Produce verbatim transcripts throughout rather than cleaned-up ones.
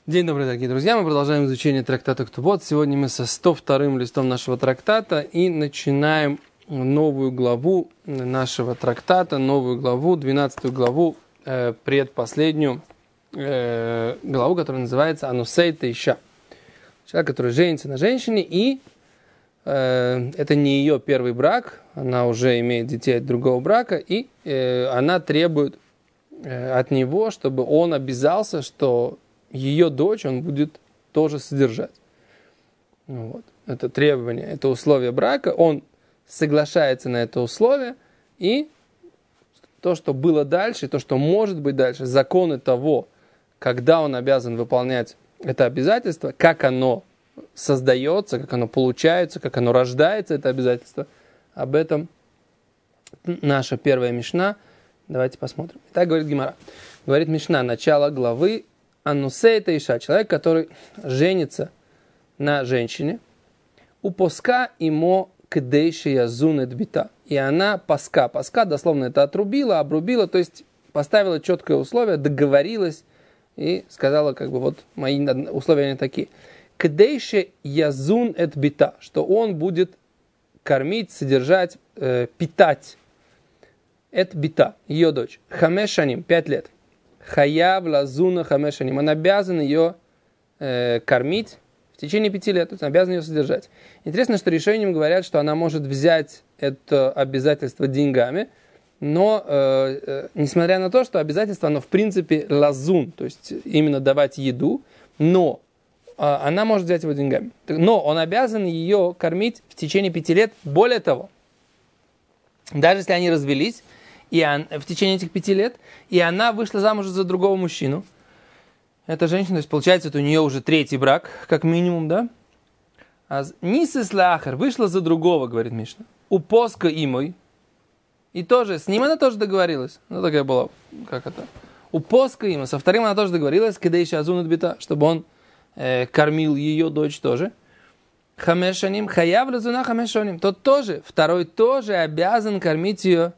День добрый, дорогие друзья. Мы продолжаем изучение трактата Ктубот. Сегодня мы со сто вторым листом нашего трактата и начинаем новую главу нашего трактата, новую главу, двенадцатую главу, э, предпоследнюю э, главу, которая называется «Анусей Тейша». Человек, который женится на женщине, и э, это не ее первый брак, она уже имеет детей от другого брака, и э, она требует э, от него, чтобы он обязался, что ее дочь он будет тоже содержать. Вот. Это требование, это условие брака. Он соглашается на это условие. И то, что было дальше, то, что может быть дальше, законы того, когда он обязан выполнять это обязательство, как оно создается, как оно получается, как оно рождается, это обязательство, об этом наша первая мишна. Давайте посмотрим. Итак, говорит Гемара. Говорит мишна, начало главы. Анусей Тейша, человек, который женится на женщине, у поска имо кдейши язунет бита. И она паска, паска, дословно это отрубила, обрубила, то есть поставила четкое условие, договорилась и сказала, как бы, вот мои условия они такие. Кдейши язун эт бита, что он будет кормить, содержать, э, питать эт бита, ее дочь. Хамешаним, пять лет. Хаяв лазуна хамешаним. Он обязан ее э, кормить в течение пяти лет. То есть он обязан ее содержать. Интересно, что решением говорят, что она может взять это обязательство деньгами, но э, э, несмотря на то, что обязательство, оно в принципе лазун, то есть именно давать еду, но э, она может взять его деньгами. Но он обязан ее кормить в течение пяти лет. Более того, даже если они развелись, и он, в течение этих пяти лет, и она вышла замуж за другого мужчину. Эта женщина, то есть получается, это у нее уже третий брак, как минимум, да? А Нисис Лахар вышла за другого, говорит Мишна. У поска имой. И тоже, с ним она тоже договорилась. Ну, такая была, как это? У поска имой. Со вторым она тоже договорилась, когда еще азунат бита, чтобы он э, кормил ее дочь тоже. Хамешаним, хаяв лазуна хамешаним. Тот тоже, второй тоже обязан кормить ее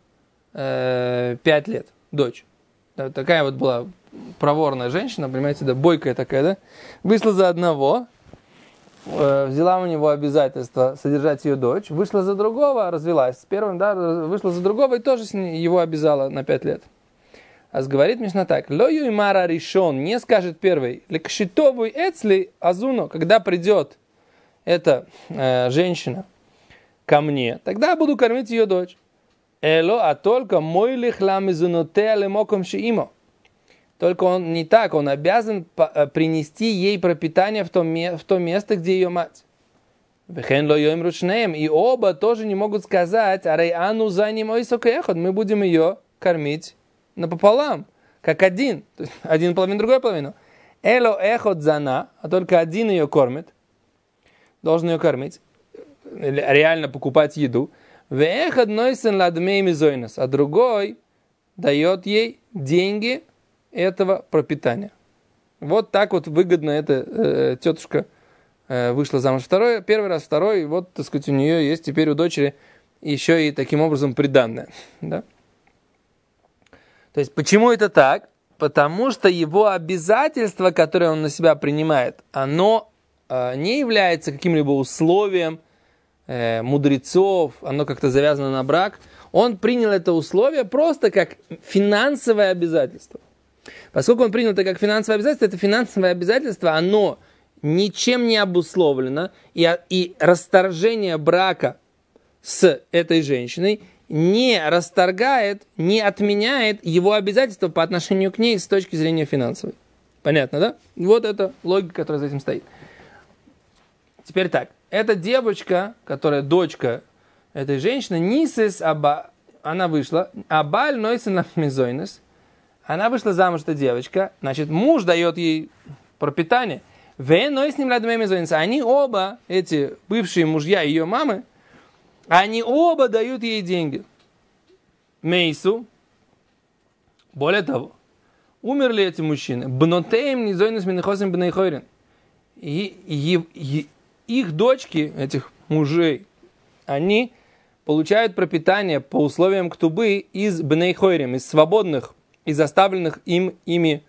пять лет, дочь. Да, такая вот была проворная женщина, понимаете, да, бойкая такая, да. Вышла за одного, э, взяла у него обязательство содержать ее дочь, вышла за другого, развелась с первым, да, вышла за другого и тоже с ней, его обязала на пять лет. А говорит Мишна так: «Ло юймара ришон», не скажет первый, «лекшитовый эцли азуно», когда придет эта э, женщина ко мне, тогда я буду кормить ее дочь. Эло, а только мой лихлам изунотея лемоком шиимо. Только он не так, он обязан принести ей пропитание в то, в то место, где ее мать. Вехен ло йоим ручнеем. И оба тоже не могут сказать, арей ану за ним ойсокехот, мы будем ее кормить напополам, как один. То есть один половину, другой половину. Эло эхот зана, а только один ее кормит, должен ее кормить, реально покупать еду. А другой дает ей деньги этого пропитания. Вот так вот выгодно эта э, тетушка э, вышла замуж второй, первый раз, второй, и вот, так сказать, у нее есть теперь у дочери еще и таким образом приданное. Да? То есть, почему это так? Потому что его обязательство, которое он на себя принимает, оно э, не является каким-либо условием мудрецов, оно как-то завязано на брак, он принял это условие просто как финансовое обязательство. Поскольку он принял это как финансовое обязательство, это финансовое обязательство, оно ничем не обусловлено, и, и расторжение брака с этой женщиной не расторгает, не отменяет его обязательства по отношению к ней с точки зрения финансовой. Понятно, да? Вот это логика, которая за этим стоит. Теперь так. Эта девочка, которая дочка этой женщины, Нисис Аба, она вышла, Абаль Нойсен Мизойнес, она вышла замуж, эта девочка, значит, муж дает ей пропитание. Вен Нойсен Мизойнес, они оба, эти бывшие мужья ее мамы, они оба дают ей деньги. Мейсу, более того, умерли эти мужчины, Бнотеем Низойнес Минихосим Бнейхойрин, и, и, и их дочки, этих мужей, они получают пропитание по условиям ктубы из бней хойрим, из свободных, из оставленных им, ими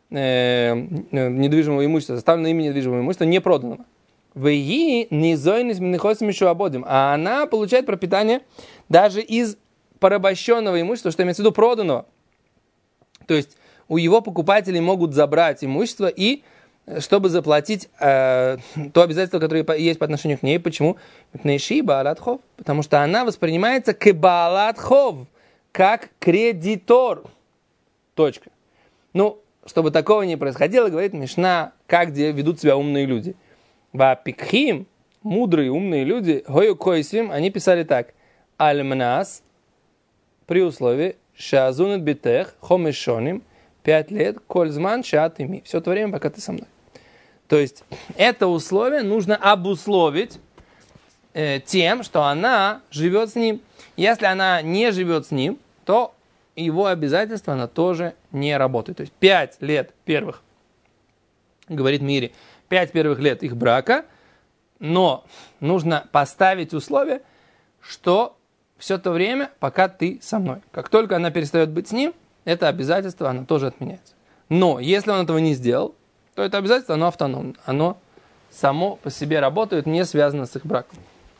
э, недвижимого имущества, заставленного ими недвижимого имущества, не проданного. Веи низойнис минихосим еще ободим. А она получает пропитание даже из порабощенного имущества, что имеется в виду проданного. То есть у его покупателей могут забрать имущество, и чтобы заплатить э, то обязательство, которое есть по отношению к ней. Почему? Потому что она воспринимается к баалат-хов, как кредитор. Точка. Ну, чтобы такого не происходило, говорит Мишна, как где ведут себя умные люди. Вапикхим, мудрые умные люди, гою койсим, они писали так: альмнас, при условии шазунет битех хомешоним, пять лет кользман шатими, все то время, пока ты со мной. То есть это условие нужно обусловить э, тем, что она живет с ним. Если она не живет с ним, то его обязательства она тоже не работает. То есть пять лет первых, говорит Мири, пять первых лет их брака, но нужно поставить условие, что все то время, пока ты со мной. Как только она перестает быть с ним, это обязательство, оно тоже отменяется. Но если он этого не сделал, то это обязательство, оно автономно. Оно само по себе работает, не связано с их браком.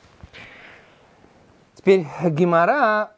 Теперь Гемара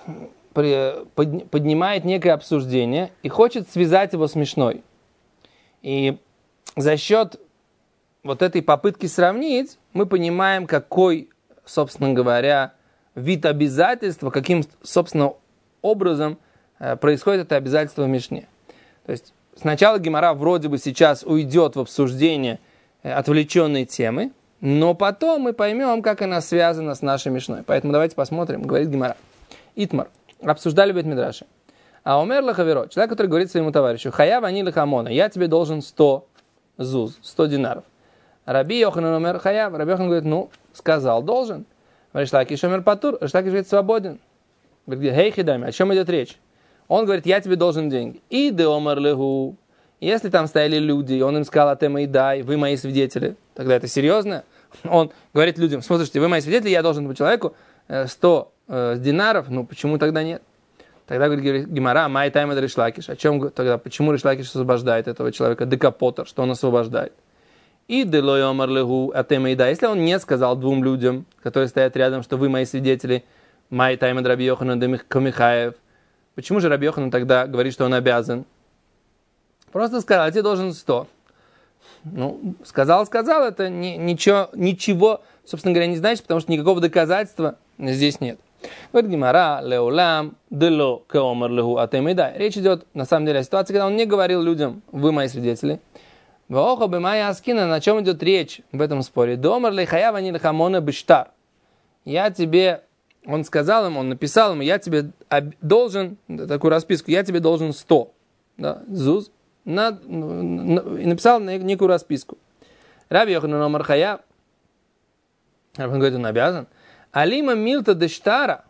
поднимает некое обсуждение и хочет связать его с Мишной. И за счет вот этой попытки сравнить, мы понимаем, какой, собственно говоря, вид обязательства, каким, собственно, образом происходит это обязательство в Мишне. То есть сначала Гемара вроде бы сейчас уйдет в обсуждение отвлеченной темы, но потом мы поймем, как она связана с нашей Мишной. Поэтому давайте посмотрим, говорит Гемара. Итмар. Обсуждали бейт мидраши. А умер лахаверо, человек, который говорит своему товарищу: хаяв ани лахамона, я тебе должен сто зуз, сто динаров. Раби Йоханан умер хаяв. Раби Йохан говорит: ну, сказал, должен. Реш Лакиш умер патур. Реш Лакиш говорит: свободен. Говорит: хей хидами, о чем идет речь? Он говорит: я тебе должен деньги. И де омар леху. Если там стояли люди, и он им сказал: ате мои дай, вы мои свидетели, тогда это серьезно. Он говорит людям: смотрите, вы мои свидетели, я должен быть человеку сто э, динаров, ну почему тогда нет? Тогда говорит Гемара: май тайм это Реш Лакиш. О чем тогда? Почему Реш Лакиш освобождает этого человека? Декапотер, что он освобождает. И де лой омар леху ате мои дай. Если он не сказал двум людям, которые стоят рядом, что вы мои свидетели, май тайм это Раби Йоханан де Камихаев. Почему же Раби Йоханан тогда говорит, что он обязан? Просто сказал: а тебе должен сто. Ну, сказал, сказал, это ни, ничего, ничего, собственно говоря, не значит, потому что никакого доказательства здесь нет. Говорит Гемара: леулам дело кеомар леху атемидай. Речь идет, на самом деле, о ситуации, когда он не говорил людям: вы мои свидетели. Ваоха бемая аскина, на чем идет речь в этом споре? Домар лехаяв ани лехамона биштар. Я тебе, он сказал ему, он написал ему: я тебе должен, такую расписку, я тебе должен сто. Да, зуз. На, на, и написал некую расписку. Раби Йоханан омар хаяв. Он говорит: он обязан. Алима милта дештара.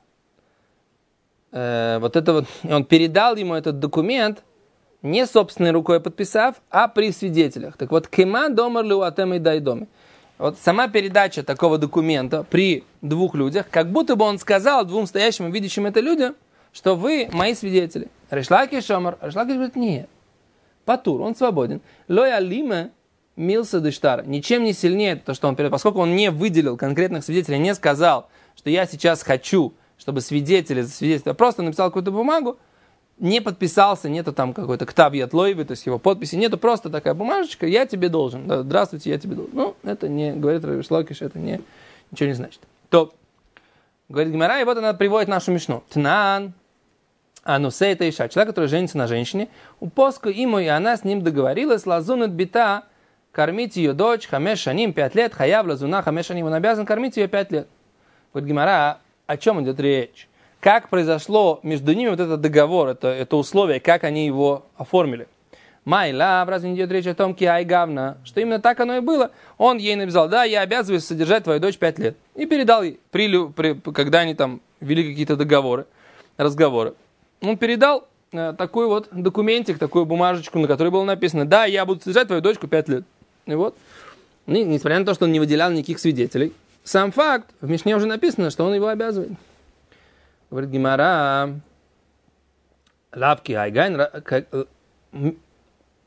Э, вот это вот, он передал ему этот документ, не собственной рукой подписав, а при свидетелях. Так вот, кема домар леуатем и дай доме. Вот сама передача такого документа при двух людях, как будто бы он сказал двум стоящим и видящим это людям, что вы мои свидетели. Реш Лакиш омар. Реш Лакиш говорит: нет. Патур, он свободен. Лой алима милса дештара. Ничем не сильнее то, что он передал. Поскольку он не выделил конкретных свидетелей, не сказал, что я сейчас хочу, чтобы свидетели засвидетельствовали, просто написал какую-то бумагу, не подписался, нету там какой-то ктавьят лойвы, то есть его подписи, нету просто такая бумажечка: я тебе должен. Да, здравствуйте, я тебе должен. Ну, это не, говорит Реш Лакиш, это не, ничего не значит. То, говорит Гемара, и вот она приводит нашу мишну. Тнан. А ну сей это иша, человек, который женится на женщине, у поску ему, и она с ним договорилась, лазунат бита, кормить ее дочь, хамеш шаним, пять лет, хаяв лазуна, хамеш шаним, он обязан кормить ее пять лет. Говорит Гемара, о чем идет речь? Как произошло между ними вот этот договор, это, это условие, как они его оформили? Майла, разве не идет речь о том, киай гавна, что именно так оно и было? Он ей написал: да, я обязываюсь содержать твою дочь пять лет. И передал ей, при, при, когда они там вели какие-то договоры, разговоры. Он передал э, такой вот документик, такую бумажечку, на которой было написано: да, я буду содержать твою дочку пять лет. И вот, и, несмотря на то, что он не выделял никаких свидетелей, сам факт, в Мишне уже написано, что он его обязывает. Говорит Гемара: лапки айгайн,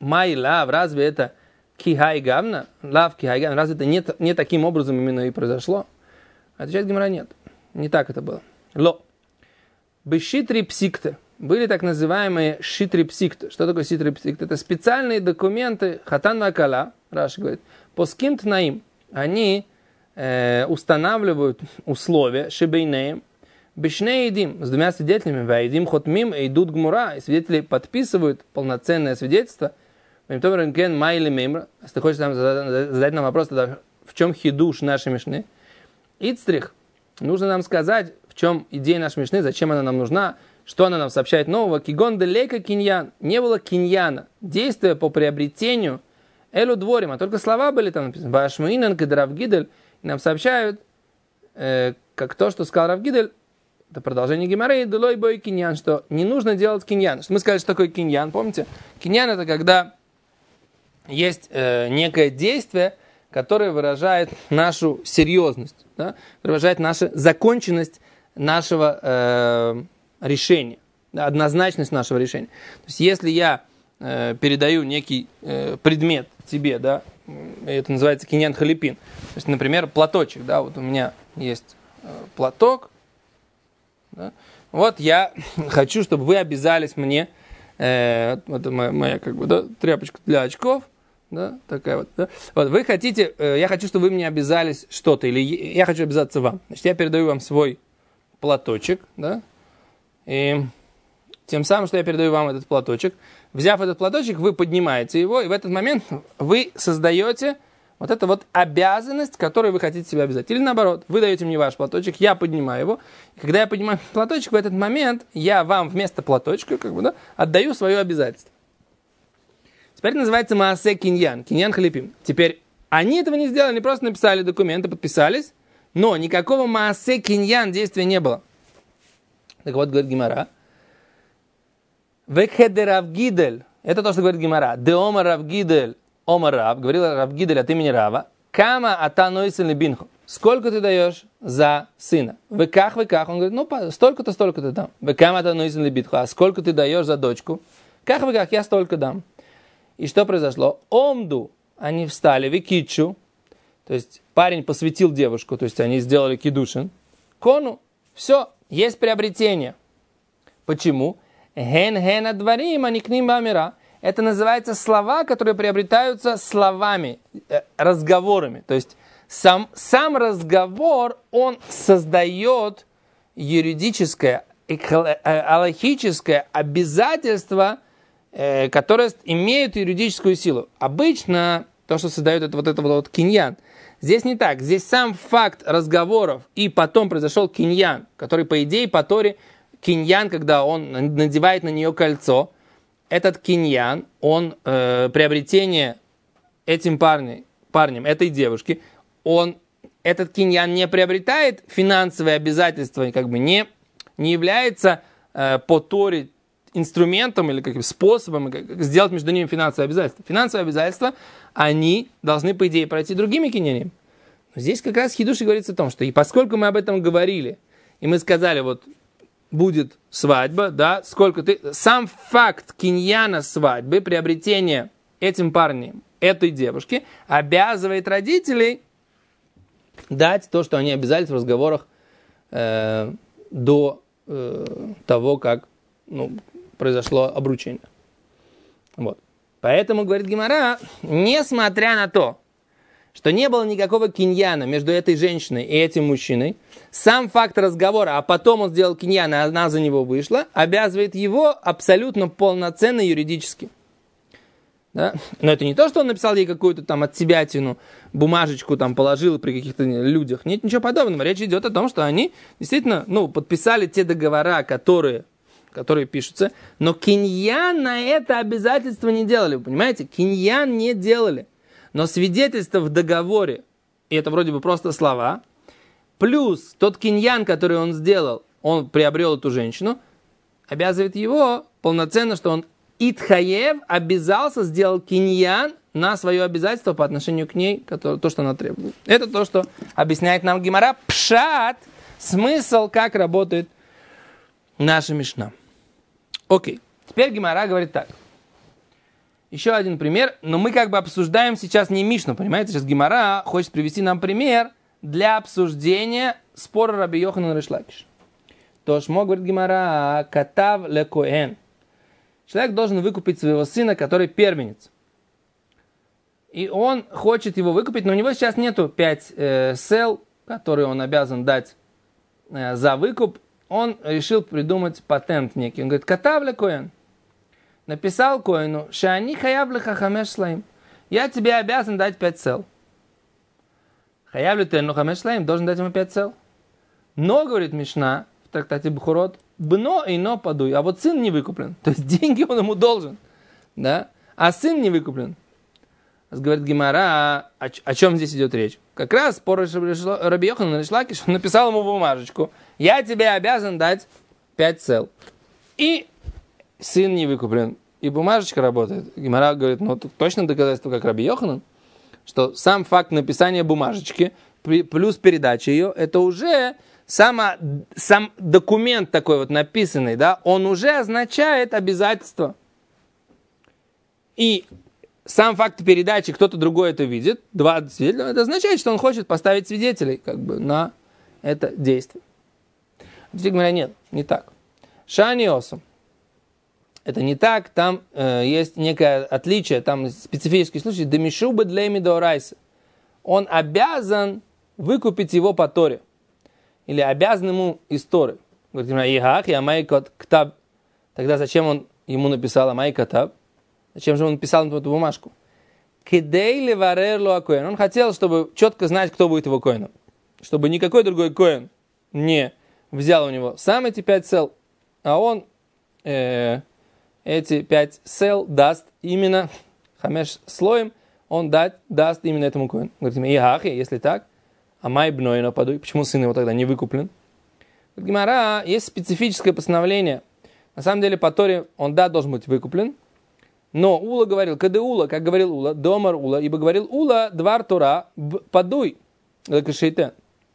Май лав, разве это кихай гавна? Лав кихай гавна, разве это не, не таким образом именно и произошло? Отвечает Гемара, нет. Не так это было. Ло. Бешитри псикты. Были так называемые шитри псикты. Что такое шитри псикты? Это специальные документы хатан вакала, Раши говорит, по скимт наим. Они э, устанавливают условия шибейнеем, бешней едим, с двумя свидетелями, ваидим хотмим, и идут гмура, и свидетели подписывают полноценное свидетельство. Если ты хочешь задать нам вопрос, тогда в чем хидуш нашей мишны? Ицтрих. Нужно нам сказать, в чем идея нашей мишны, зачем она нам нужна, что она нам сообщает нового. Кигон делейка киньян. Не было киньяна. Действия по приобретению элю дворим, а только слова были там написаны. Вашмуинан кедравгидель. Нам сообщают, э, как то, что сказал Равгидель, это продолжение Гемары, делой бой киньян, что не нужно делать киньян. Что мы сказали, что такое киньян, помните? Киньян это когда есть э, некое действие, которое выражает нашу серьезность, да? Выражает нашу законченность нашего э, решения, да? Однозначность нашего решения. То есть, если я э, передаю некий э, предмет тебе, да, это называется киньян халипин. То есть, например, платочек, да, вот у меня есть э, платок, да? Вот я хочу, чтобы вы обязались мне, э, это моя, моя как бы, да, тряпочка для очков, да, такая вот, да. Вот вы хотите, э, я хочу, чтобы вы мне обязались что-то, или я хочу обязаться вам. Значит, я передаю вам свой платочек, да, и тем самым, что я передаю вам этот платочек, взяв этот платочек, вы поднимаете его, и в этот момент вы создаете вот эту вот обязанность, которую вы хотите себе обязать. Или наоборот, вы даете мне ваш платочек, я поднимаю его, и когда я поднимаю платочек, в этот момент я вам вместо платочка, как бы, да, отдаю свое обязательство. Теперь называется маасе киньян, киньян халипим. Теперь они этого не сделали, они просто написали документы, подписались, но никакого маасе киньян действия не было. Так вот, говорит Гемара, векхеде Равгидель, это то, что говорит Гемара, де омар Равгидель, омар Рав, говорил Равгидель от имени Рава, кама ата нойсен лебинху, сколько ты даешь за сына? Веках, веках, он говорит, ну, столько-то, столько-то дам. Векама ата нойсен лебинху, а сколько ты даешь за дочку? Ках, веках, я столько дам. И что произошло? Омду, они встали, викичу, то есть парень посвятил девушку, то есть они сделали кидушин. Кону, все, есть приобретение. Почему? Ген-ген адварим, они к ним бамира. Это называется слова, которые приобретаются словами, э, разговорами. То есть сам, сам разговор, он создает юридическое, алахическое обязательство, которые имеют юридическую силу. Обычно то, что создает это вот это вот киньян, здесь не так. Здесь сам факт разговоров, и потом произошел киньян, который, по идее, по Торе, киньян, когда он надевает на нее кольцо, этот киньян, он э, приобретение этим парнем, парнем, этой девушки, он, этот киньян не приобретает финансовые обязательства, как бы не, не является э, по Торе инструментом или каким способом как сделать между ними финансовые обязательства. Финансовые обязательства, они должны, по идее, пройти другими киньянами. Но здесь как раз в хидуше говорится о том, что и поскольку мы об этом говорили, и мы сказали, вот, будет свадьба, да, сколько ты... Сам факт киньяна свадьбы, приобретения этим парнем, этой девушки, обязывает родителей дать то, что они обязались в разговорах э, до э, того, как, ну, произошло обручение. Вот. Поэтому, говорит Гемара, несмотря на то, что не было никакого киньяна между этой женщиной и этим мужчиной, сам факт разговора, а потом он сделал киньян, и она за него вышла, обязывает его абсолютно полноценно юридически. Да? Но это не то, что он написал ей какую-то там отсебятину, бумажечку там положил при каких-то людях. Нет ничего подобного. Речь идет о том, что они действительно, ну, подписали те договора, которые... которые пишутся, но киньян на это обязательство не делали, вы понимаете? Киньян не делали. Но свидетельство в договоре, и это вроде бы просто слова, плюс тот киньян, который он сделал, он приобрел эту женщину, обязывает его полноценно, что он итхаев обязался, сделал киньян на свое обязательство по отношению к ней, который, то, что она требует. Это то, что объясняет нам Гемара. Пшат, смысл, как работает наша мишна. Окей, теперь Гемара говорит так. Еще один пример, но мы как бы обсуждаем сейчас не Мишну, понимаете? Сейчас Гемара хочет привести нам пример для обсуждения спора Раби Йоханан Рейш Лакиш. То шмо, говорит Гемара, катав ле коэн. Человек должен выкупить своего сына, который первенец. И он хочет его выкупить, но у него сейчас нету пять э, сел, которые он обязан дать э, за выкуп. Он решил придумать патент некий. Он говорит, катав ле коэн. Написал коину, шани хаяв леха хамеш слаим. Я тебе обязан дать пять сел. Хаяв ли тену хамеш слаим, должен дать ему пять сел. Но, говорит Мишна, в трактате Бхурот, бно и но подуй. А вот сын не выкуплен. То есть деньги он ему должен. Да? А сын не выкуплен. Говорит Гемара, о, о чем здесь идет речь? Как раз спор Раби Йоханан Рейш Лакиш, он написал ему бумажечку. Я тебе обязан дать пять сел. И сын не выкуплен. И бумажечка работает. Гемара говорит, ну тут точно доказательство, как Раби Йоханан, что сам факт написания бумажечки плюс передача ее, это уже сама, сам документ такой вот написанный, да, он уже означает обязательство. И сам факт передачи, кто-то другой это видит, два свидетеля, это означает, что он хочет поставить свидетелей как бы на это действие. Здесь говорят, нет, не так. Шани осу. Это не так, там э, есть некое отличие, там специфический случай. Демишуба для мидорайса. Он обязан выкупить его по Торе. Или обязан ему из Торы. Говорит, Ихах, я майкот ктаб. Тогда зачем он ему написал амай катаб? Зачем же он написал эту бумажку? Кидей леварер ло акоэн. Он хотел, чтобы четко знать, кто будет его коэном. Чтобы никакой другой коэн не взял у него сам эти пять сел, а он... Э, эти пять сел даст именно хамеш слоем, он дать, даст именно этому коэну. Говорит, Ихахи, если так, а май бнойно подуй, почему сын его тогда не выкуплен? Говорит, Гемара, есть специфическое постановление. На самом деле по Торе он, да, должен быть выкуплен, но Ула говорил, кады Ула, как говорил Ула, домар Ула, ибо говорил Ула, двар Тора, подуй, лакашейтен.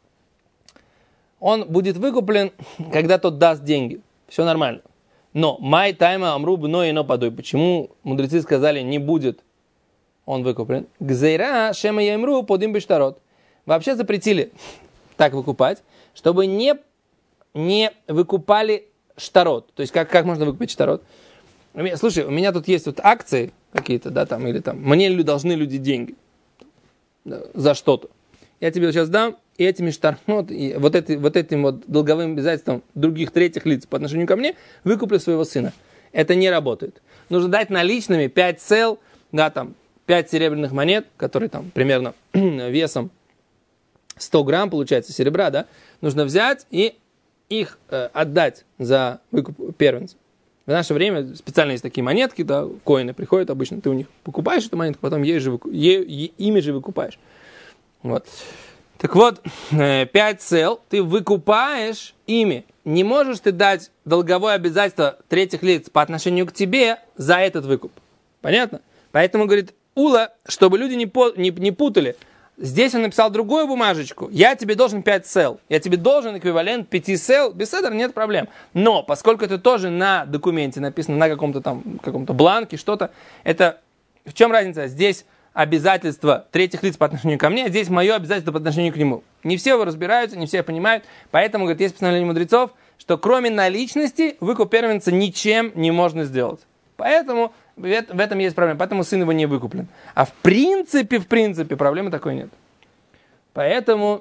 Он будет выкуплен, когда тот даст деньги. Все нормально. Но май тайма амру бно и но подуй. Почему мудрецы сказали, не будет он выкуплен? Гзейра шема ямру подим бештарот. Вообще запретили так выкупать, чтобы не, не выкупали штарот. То есть как, как можно выкупить штарот? Слушай, у меня тут есть вот акции какие-то, да, там, или там, мне должны люди деньги да, за что-то. Я тебе сейчас дам, и этими штармот, и вот, эти, вот этим вот долговым обязательством других третьих лиц по отношению ко мне выкуплю своего сына. Это не работает. Нужно дать наличными пять сел, да, там, пять серебряных монет, которые там примерно весом сто грамм, получается, серебра, да, нужно взять и их э, отдать за выкуп первенца. В наше время специально есть такие монетки, да, коины приходят обычно, ты у них покупаешь эту монетку, потом ей же выку... е... Е... ими же выкупаешь. Вот. Так вот, пять сел ты выкупаешь ими. Не можешь ты дать долговое обязательство третьих лиц по отношению к тебе за этот выкуп. Понятно? Поэтому, говорит Ула, чтобы люди не, по, не, не путали. Здесь он написал другую бумажечку. Я тебе должен пять сел. Я тебе должен эквивалент пяти сел. Без этого нет проблем. Но, поскольку это тоже на документе написано, на каком-то там каком-то бланке, что-то, это в чем разница? Здесь обязательство третьих лиц по отношению ко мне, а здесь мое обязательство по отношению к нему. Не все его разбираются, не все понимают, поэтому, говорит, есть постановление мудрецов, что кроме наличности выкуп первенца ничем не можно сделать. Поэтому в этом есть проблема, поэтому сын его не выкуплен. А в принципе, в принципе, проблемы такой нет. Поэтому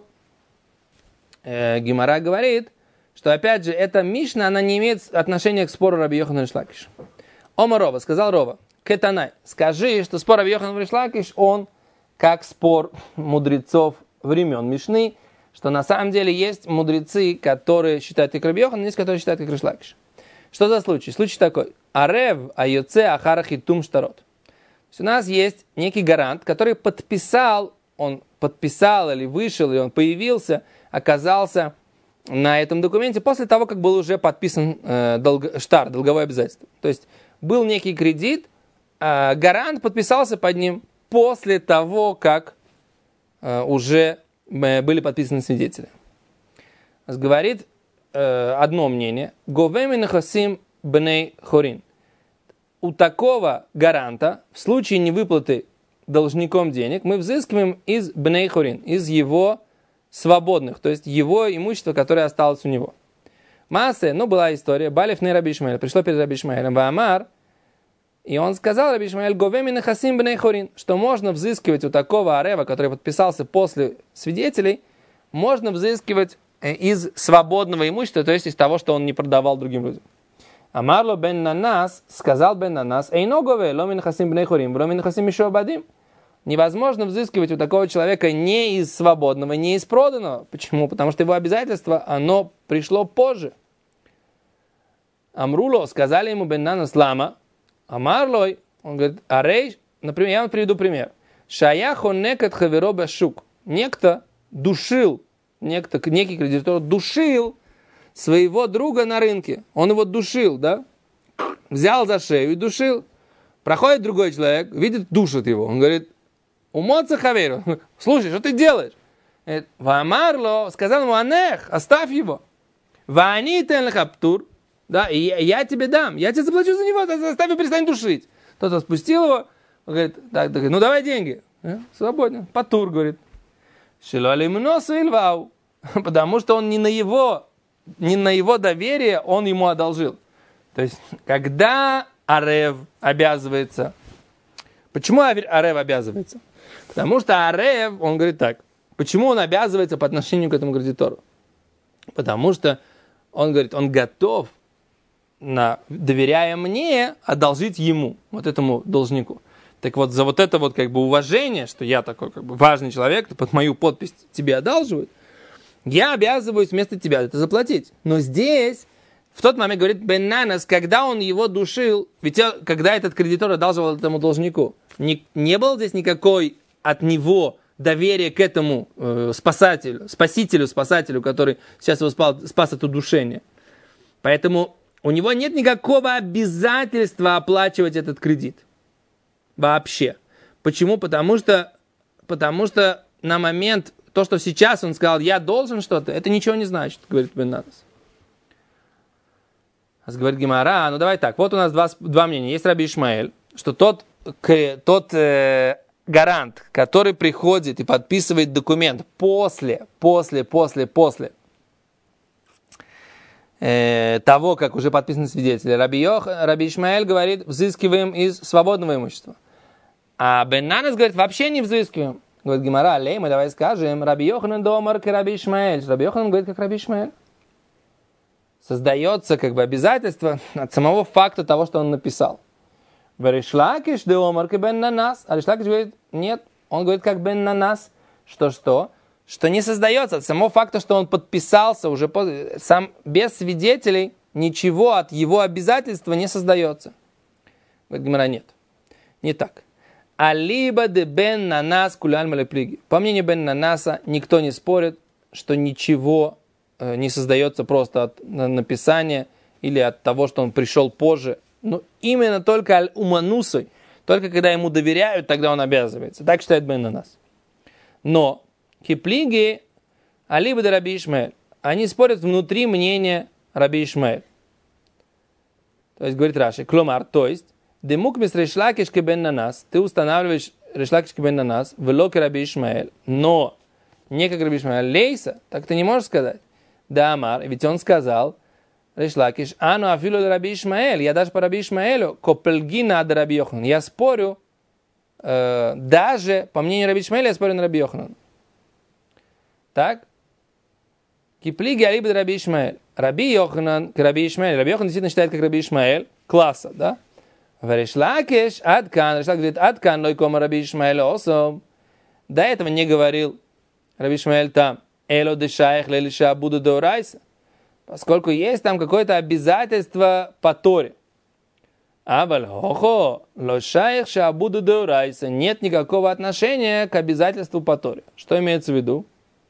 э, Гемара говорит, что, опять же, эта Мишна, она не имеет отношения к спору Раби Йоханана Рейш Лакиша. Ома Рова, сказал Рова, Кетанай, скажи, что спор Раби Йоханан Рейш Лакиш, он как спор мудрецов времен Мишны, что на самом деле есть мудрецы, которые считают как Раби Йоханан, есть, которые считают как Рейш Лакиш. Что за случай? Случай такой. Арев, айоце, ахарахи, тум, штарот. То есть у нас есть некий гарант, который подписал, он подписал или вышел, и он появился, оказался на этом документе после того, как был уже подписан э, долг, штар, долговое обязательство. То есть был некий кредит, э, гарант подписался под ним после того, как э, уже э, были подписаны свидетели. Говорит э, одно мнение. Говеми нахасим бней хорин. у такого гаранта в случае невыплаты должником денег мы взыскиваем из бней хорин, из его свободных, то есть его имущество, которое осталось у него. Маасе, ну была история, Балев не Раби Ишмаэль, пришло перед Раби Ишмаэлем, Ваамар, и он сказал Раби Ишмаэль, говеми нахасим бней хорин, что можно взыскивать у такого арева, который подписался после свидетелей, можно взыскивать из свободного имущества, то есть из того, что он не продавал другим людям. Амарло бен Нанас, сказал бен Нанас, эйно гове, ло мин хасим бней хорин, ло мин хасим мишо бадим. Невозможно взыскивать у такого человека не из свободного, не из проданного. Почему? Потому что его обязательство, оно пришло позже. Амруло, сказали ему бен Нанас лама, Амарлой, он говорит, арей, например, я вам приведу пример. Шаяхо некат хаверо башук. Некто душил, некто, некий кредитор душил своего друга на рынке. Он его душил, да? Взял за шею и душил. Проходит другой человек, видит, душит его. Он говорит, умоца хаверо, слушай, что ты делаешь? Ваамарло, сказал ему, анех, оставь его. Ваани тен лхаптур. Да, и я, я тебе дам, я тебе заплачу за него, заставь его, перестань душить. Тот спустил его, он говорит, так, так, ну давай деньги. А? Свободен. Патур, говорит. Потому что он не на его, не на его доверие он ему одолжил. То есть, когда арев обязывается, почему арев обязывается? Потому что арев, он говорит так, почему он обязывается по отношению к этому кредитору? Потому что он говорит, он готов, на, доверяя мне, одолжить ему, вот этому должнику. Так вот, за вот это вот как бы уважение, что я такой как бы важный человек, под мою подпись тебе одалживают, я обязываюсь вместо тебя это заплатить. Но здесь, в тот момент, говорит бен Нанас, когда он его душил, ведь когда этот кредитор одалживал этому должнику, не, не было здесь никакой от него доверия к этому э, спасателю, спасителю, спасателю, который сейчас его спал, спас от удушения. Поэтому у него нет никакого обязательства оплачивать этот кредит. Вообще. Почему? Потому что, потому что на момент, то, что сейчас он сказал, я должен что-то, это ничего не значит, говорит бен Нанас. Говорит Гемара, ну давай так, вот у нас два, два мнения. Есть Раби Ишмаэль, что тот, тот э, гарант, который приходит и подписывает документ после, после, после, после э, того, как уже подписаны свидетели, Раби, Йох, Раби Ишмаэль говорит, взыскиваем из свободного имущества. А бен Нанас говорит, вообще не взыскиваем. Говорит Гемара, алей, мы давай скажем, Раби Йоханан домар к Раби Ишмаэль. Раби Йоханан говорит, как Раби Ишмаэль. Создается как бы обязательство от самого факта того, что он написал. Варишлакиш де омар к бен Нанас. А Ришлакиш говорит, нет, он говорит, как бен Нанас, что что? Что не создается от самого факта, что он подписался уже после, сам без свидетелей, ничего от его обязательства не создается. Говорит Гемара, нет, не так. Алиба де бен Нанас куляль малеплиги. По мнению бен Нанаса, никто не спорит, что ничего э, не создается просто от написания или от того, что он пришел позже. Но именно только аль-уманусой, только когда ему доверяют, тогда он обязывается. Так считает бен Нанас. Но киплиги алиба де Раби Ишмаэль, они спорят внутри мнения Раби Ишмаэль. То есть, говорит Раши, кломар, то есть, демукмис решлакиш ке бен Нанас, ты устанавливаешь решлакиш ке бен Нанас, вело ке Раби Ишмаэль, но не как Раби Ишмаэль, лейса, так ты не можешь сказать. Да, Амар, ведь он сказал, решлакиш, ану афилу де Раби Ишмаэль, я даже по Раби Ишмаэлю, копельгина де Раби Йоханан, я спорю, э, даже, по мнению Раби Ишмаэля, я спорю на Раби Йоханан. Так? Киплиги алиба де Раби Ишмаэль. Раби Йоханан к Раби Ишмаэль. Раби Йоханан действительно считает, как Раби Ишмаэль, класса, да? Варишлакиш, адкан, Ришлак говорит, адкан, лойкома Раби Ишмаэль осом. До этого не говорил Раби Ишмаэль там, эло дешаях лелиша буду деорайса, поскольку есть там какое-то обязательство по Торе. Аваль хохо, лошаях шабуду деорайса, нет никакого отношения к обязательству по Торе. Что имеется в виду?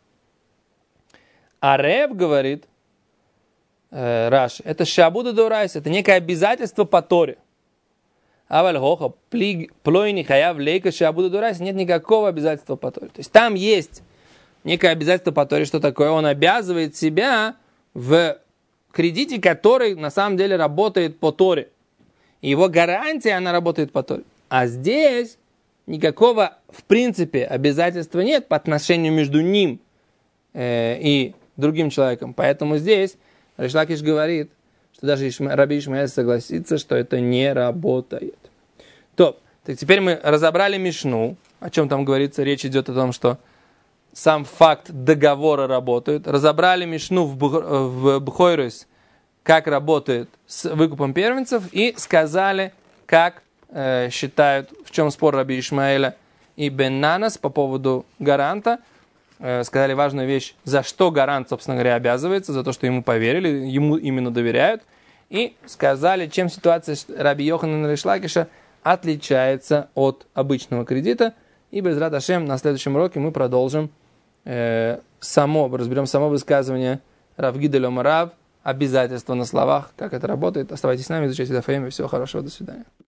Арев говорит, э, Раши, это шабуду деорайса, это некое обязательство по Торе. Аваль хоха, плойни хаяв лейка шабуду деорайса, нет никакого обязательства по Торе. То есть там есть некое обязательство по Торе, что такое? Он обязывает себя в кредите, который на самом деле работает по Торе. Его гарантия, она работает по Торе. А здесь никакого, в принципе, обязательства нет по отношению между ним э, и другим человеком. Поэтому здесь Рейш Лакиш говорит, что даже Ишма, Раби Ишмаэль согласится, что это не работает. То, так теперь мы разобрали Мишну, о чем там говорится. Речь идет о том, что сам факт договора работает. Разобрали Мишну в, Бух, в Бхойрус, как работает с выкупом первенцев, и сказали, как э, считают, в чем спор Раби Ишмаэля и Бен Нанас по поводу гаранта. Э, сказали важную вещь, за что гарант, собственно говоря, обязывается, за то, что ему поверили, ему именно доверяют. И сказали, чем ситуация Раби Йоханана Рейш Лакиша отличается от обычного кредита. И без рад Ашем на следующем уроке мы продолжим э, само, разберем само высказывание Рав Гидель Омар Рав, обязательства на словах, как это работает. Оставайтесь с нами, изучайте Дафаим, и всего хорошего, до свидания.